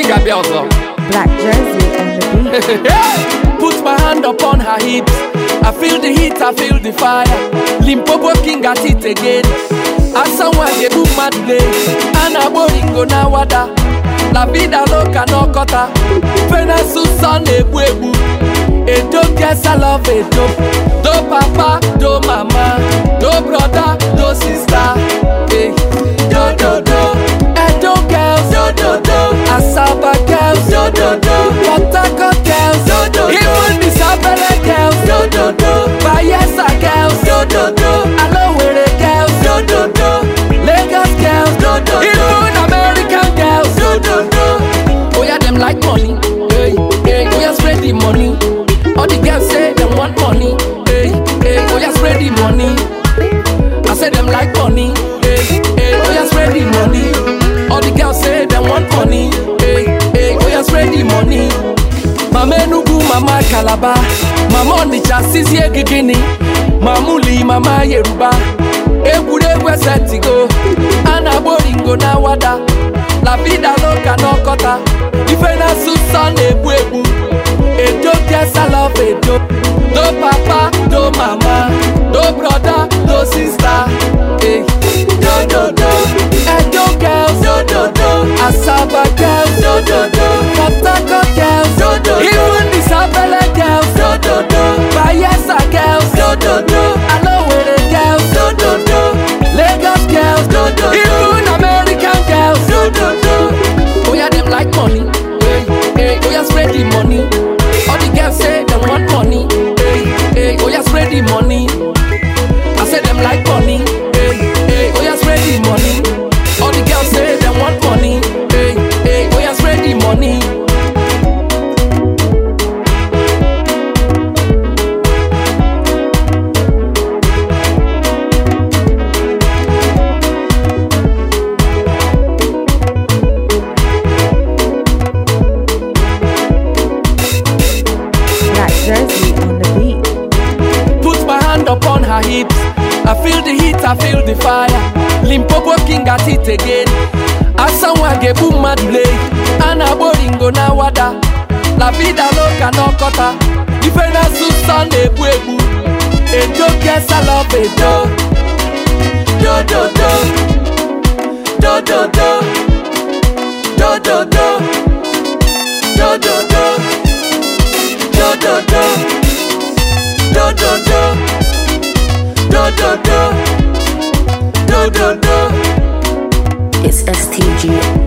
Gabielzo. Black jersey on the beat. Put my hand upon her hips. I feel the heat, I feel the fire. Limpopo King at it again. As someone they book my day. Ana boringo na wada. La vida loca no kota. Pena susan ebu. A dope, yes I love it dope. Do papa, do mama, do brother, do sister. Hey, do. Edo girls, do. Asaba girls, do. Port Harcourt girls, do. Even the Sapele girls, do. Bayelsa girls, do. Alowere girls, do. Lagos girls, do. Even American girls, do. Oh yeah, them like money. Hey, oh yeah, spread the money. All the girls say them want money. Hey, oh yeah, spread the money. I say them like money. Hey, oh yeah, spread the money. All the girls say them want money. Hey, oh yeah, spread the money. Mama Enugu, Mama Calabar, Mama Onitsha, Sisi Egigini, Mamuli, Mama Yoruba. Egwure set to go. Ana boringo na wada. La vida loca no kota. Ifena susan ebu. Edo yes I love it do. Do papa, do mama, do brother, do sister. Hey, do. Edo girls, do. Asaba girls, do. Port Harcourt girls, do. Even the Sapele girls, do. Bayelsa girls, do. Alowere girls, do. Lagos girls, do. Even American girls, do. Oh yeah, them like money. Hey, oh yeah, spread the money. All the girls say them want money. Hey, oh yeah, spread the money. I say them like money. Hey, oh yeah, spread the money. All the girls say them want money. Hey, oh yeah, spread the money. Jersey on the beat. Put my hand upon her hips. I feel the heat, I feel the fire. Limpopo King at it again. As someone get boom mad play. Ana boringo na wada. La vida loca no kota. Ifena susan ebu. Edo yes I love it do. Do. It's STG.